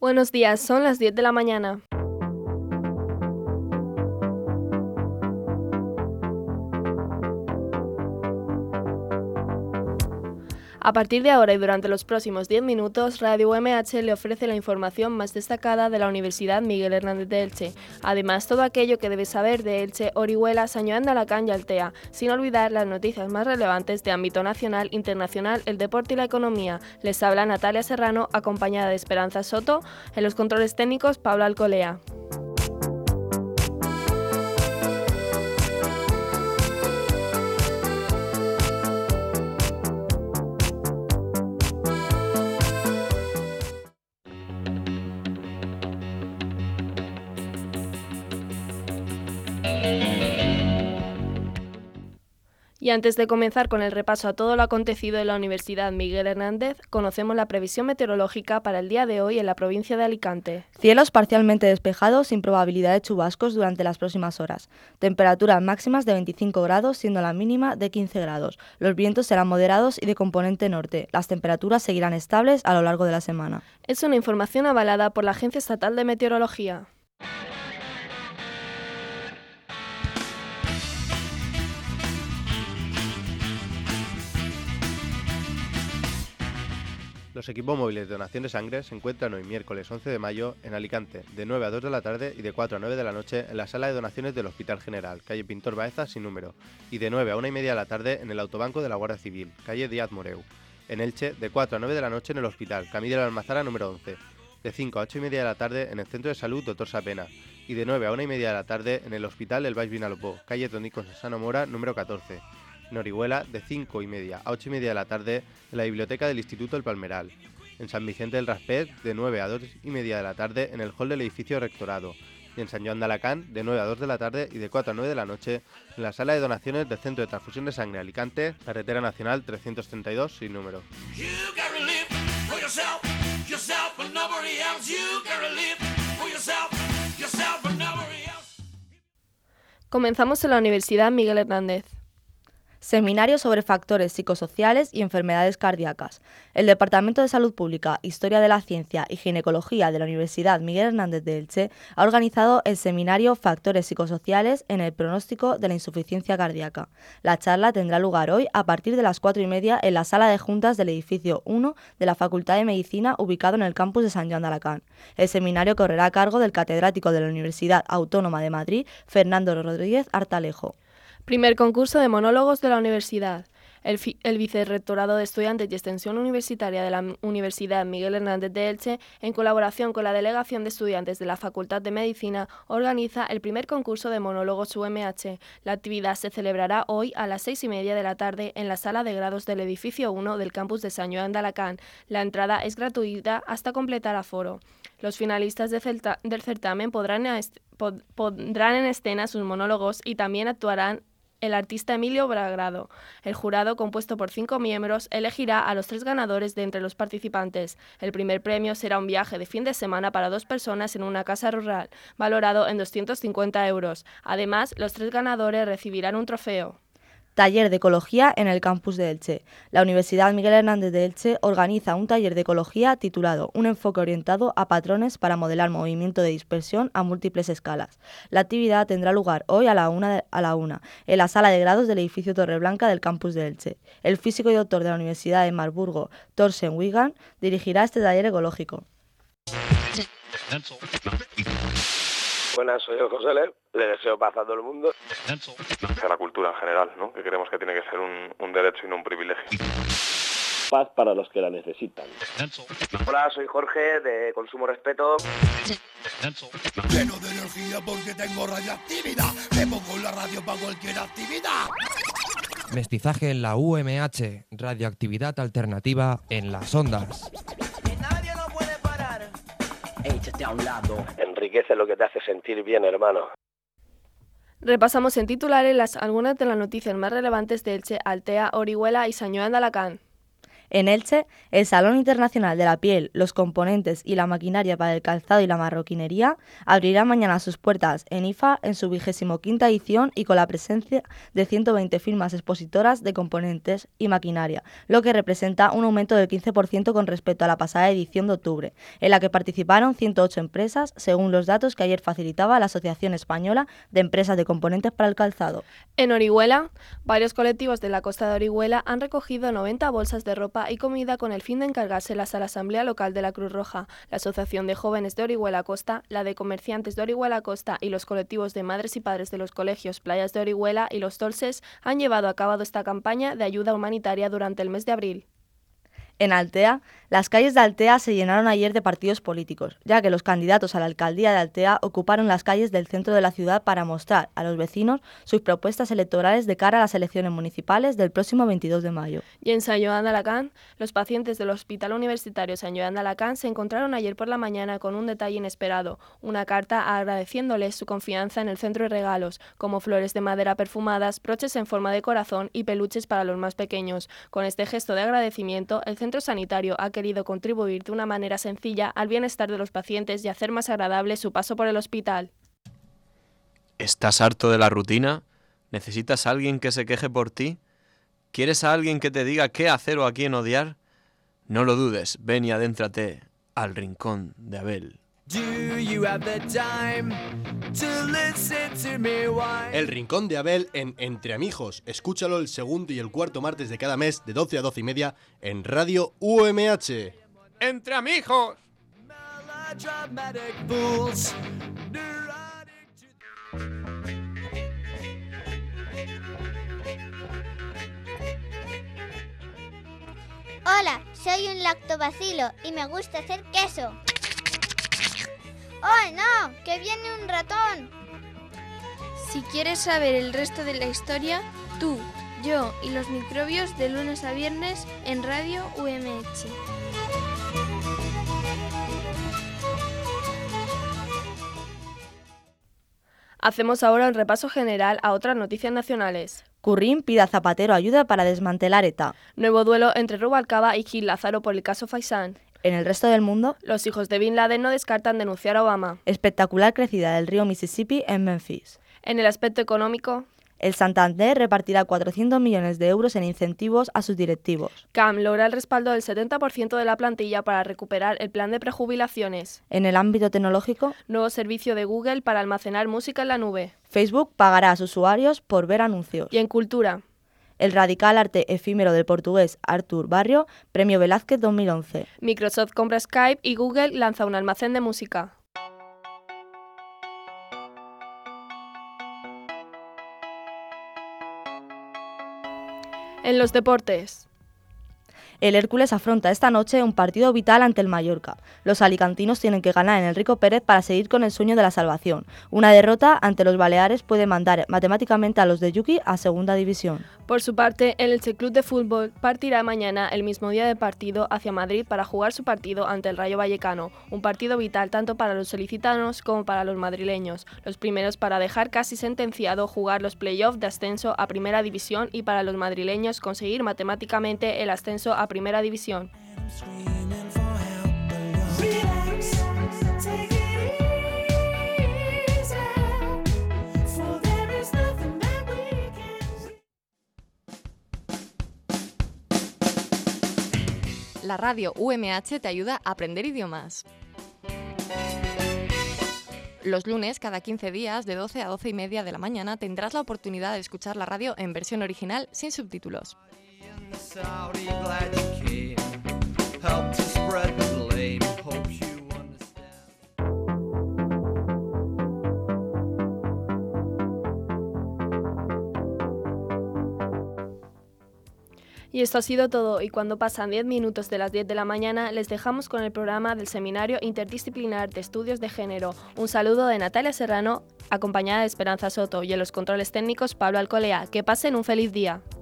Buenos días, son las 10 de la mañana. A partir de ahora y durante los próximos 10 minutos, Radio UMH le ofrece la información más destacada de la Universidad Miguel Hernández de Elche. Además, todo aquello que debes saber de Elche, Orihuela, San Joan de Alacant y Altea, sin olvidar las noticias más relevantes de ámbito nacional, internacional, el deporte y la economía. Les habla Natalia Serrano, acompañada de Esperanza Soto, en los controles técnicos Pablo Alcolea. Y antes de comenzar con el repaso a todo lo acontecido en la Universidad Miguel Hernández, conocemos la previsión meteorológica para el día de hoy en la provincia de Alicante. Cielos parcialmente despejados sin probabilidad de chubascos durante las próximas horas. Temperaturas máximas de 25 grados, siendo la mínima de 15 grados. Los vientos serán moderados y de componente norte. Las temperaturas seguirán estables a lo largo de la semana. Es una información avalada por la Agencia Estatal de Meteorología. Los equipos móviles de donación de sangre se encuentran hoy miércoles 11 de mayo en Alicante, de 9 a 2 de la tarde y de 4 a 9 de la noche en la sala de donaciones del Hospital General, calle Pintor Baeza sin número, y de 9 a 1 y media de la tarde en el autobanco de la Guardia Civil, calle Díaz Moreu. En Elche, de 4 a 9 de la noche en el Hospital, Camino de la Almazara número 11, de 5 a 8 y media de la tarde en el Centro de Salud Dr. Sapena, y de 9 a 1 y media de la tarde en el Hospital El Baix Vinalopó, calle Tónico Sano Mora número 14. En Orihuela, de 5 y media a 8 y media de la tarde en la Biblioteca del Instituto El Palmeral. En San Vicente del Raspet, de 9 a 2 y media de la tarde en el hall del edificio Rectorado, y en San Joan de Alacant, de 9 a 2 de la tarde y de 4 a 9 de la noche en la sala de donaciones del Centro de Transfusión de Sangre Alicante, Carretera Nacional 332 sin número. Comenzamos en la Universidad Miguel Hernández. Seminario sobre factores psicosociales y enfermedades cardíacas. El Departamento de Salud Pública, Historia de la Ciencia y Ginecología de la Universidad Miguel Hernández de Elche ha organizado el seminario Factores psicosociales en el pronóstico de la insuficiencia cardíaca. La charla tendrá lugar hoy a partir de las 4 y media en la sala de juntas del edificio 1 de la Facultad de Medicina ubicado en el campus de San Joan de Alacant. El seminario correrá a cargo del catedrático de la Universidad Autónoma de Madrid, Fernando Rodríguez Artalejo. Primer concurso de monólogos de la universidad. El Vicerrectorado de Estudiantes y Extensión Universitaria de la Universidad Miguel Hernández de Elche, en colaboración con la Delegación de Estudiantes de la Facultad de Medicina, organiza el primer concurso de monólogos UMH. La actividad se celebrará hoy a las 6 y media de la tarde en la sala de grados del edificio 1 del campus de San Joan de Alacant. La entrada es gratuita hasta completar aforo. Los finalistas del certamen pondrán en escena sus monólogos y también actuarán el artista Emilio Bragrado. El jurado, compuesto por 5 miembros, elegirá a los 3 ganadores de entre los participantes. El primer premio será un viaje de fin de semana para 2 personas en una casa rural, valorado en 250 euros. Además, los 3 ganadores recibirán un trofeo. Taller de Ecología en el campus de Elche. La Universidad Miguel Hernández de Elche organiza un taller de ecología titulado Un enfoque orientado a patrones para modelar movimiento de dispersión a múltiples escalas. La actividad tendrá lugar hoy a la una en la sala de grados del edificio Torreblanca del campus de Elche. El físico y doctor de la Universidad de Marburgo, Thorsten Wigan, dirigirá este taller ecológico. Buenas, soy José Le. Le deseo paz a todo el mundo. A la cultura en general, ¿no? Que creemos que tiene que ser un derecho y no un privilegio. Paz para los que la necesitan. Hola, soy Jorge, de Consumo Respeto. Lleno de energía porque tengo radioactividad. Me pongo la radio para cualquier actividad. Mestizaje en la UMH. Radioactividad alternativa en las ondas. Nadie lo puede parar. Échate a un lado. Enriquece lo que te hace sentir bien, hermano. Repasamos en titulares algunas de las noticias más relevantes de Elche, Altea, Orihuela y San Joan de Alacant. En Elche, el Salón Internacional de la Piel, los componentes y la maquinaria para el calzado y la marroquinería abrirá mañana sus puertas en IFA en su 25ª edición y con la presencia de 120 firmas expositoras de componentes y maquinaria, lo que representa un aumento del 15% con respecto a la pasada edición de octubre, en la que participaron 108 empresas, según los datos que ayer facilitaba la Asociación Española de Empresas de Componentes para el Calzado. En Orihuela, varios colectivos de la costa de Orihuela han recogido 90 bolsas de ropa y comida con el fin de encargárselas a la Asamblea Local de la Cruz Roja. La Asociación de Jóvenes de Orihuela Costa, la de Comerciantes de Orihuela Costa y los colectivos de madres y padres de los colegios Playas de Orihuela y Los Dolces han llevado a cabo esta campaña de ayuda humanitaria durante el mes de abril. En Altea, las calles de Altea se llenaron ayer de partidos políticos, ya que los candidatos a la alcaldía de Altea ocuparon las calles del centro de la ciudad para mostrar a los vecinos sus propuestas electorales de cara a las elecciones municipales del próximo 22 de mayo. Y en San Joan de Alacant, los pacientes del Hospital Universitario San Joan de Alacant se encontraron ayer por la mañana con un detalle inesperado, una carta agradeciéndoles su confianza en el centro de regalos, como flores de madera perfumadas, broches en forma de corazón y peluches para los más pequeños. Con este gesto de agradecimiento, el centro sanitario ha querido contribuir de una manera sencilla al bienestar de los pacientes y hacer más agradable su paso por el hospital. ¿Estás harto de la rutina? ¿Necesitas a alguien que se queje por ti? ¿Quieres a alguien que te diga qué hacer o a quién odiar? No lo dudes, ven y adéntrate al Rincón de Abel. El Rincón de Abel en Entre Amigos. Escúchalo el segundo y el cuarto martes de cada mes de 12 a 12 y media en Radio UMH. ¡Entre Amigos! Hola, soy un lactobacilo y me gusta hacer queso. ¡Oh, no! ¡Que viene un ratón! Si quieres saber el resto de la historia, tú, yo y los microbios de lunes a viernes en Radio UMH. Hacemos ahora el repaso general a otras noticias nacionales. Currín pide a Zapatero ayuda para desmantelar ETA. Nuevo duelo entre Rubalcaba y Gil Lázaro por el caso Faisán. En el resto del mundo, los hijos de Bin Laden no descartan denunciar a Obama. Espectacular crecida del río Mississippi en Memphis. En el aspecto económico, el Santander repartirá 400 millones de euros en incentivos a sus directivos. CAM logra el respaldo del 70% de la plantilla para recuperar el plan de prejubilaciones. En el ámbito tecnológico, nuevo servicio de Google para almacenar música en la nube. Facebook pagará a sus usuarios por ver anuncios. Y en cultura, el radical arte efímero del portugués Artur Barrio, Premio Velázquez 2011. Microsoft compra Skype y Google lanza un almacén de música. En los deportes, el Hércules afronta esta noche un partido vital ante el Mallorca. Los alicantinos tienen que ganar en el Rico Pérez para seguir con el sueño de la salvación. Una derrota ante los Baleares puede mandar matemáticamente a los de Yuki a segunda división. Por su parte, el Elche Club de Fútbol partirá mañana, el mismo día de partido, hacia Madrid para jugar su partido ante el Rayo Vallecano. Un partido vital tanto para los solicitanos como para los madrileños. Los primeros para dejar casi sentenciado jugar los playoffs de ascenso a primera división y para los madrileños conseguir matemáticamente el ascenso a primera división. La radio UMH te ayuda a aprender idiomas. Los lunes, cada 15 días, de 12 a 12 y media de la mañana, tendrás la oportunidad de escuchar la radio en versión original sin subtítulos. Y esto ha sido todo, y cuando pasan 10 minutos de las 10 de la mañana, les dejamos con el programa del Seminario Interdisciplinar de Estudios de Género. Un saludo de Natalia Serrano, acompañada de Esperanza Soto, y en los controles técnicos Pablo Alcolea. Que pasen un feliz día.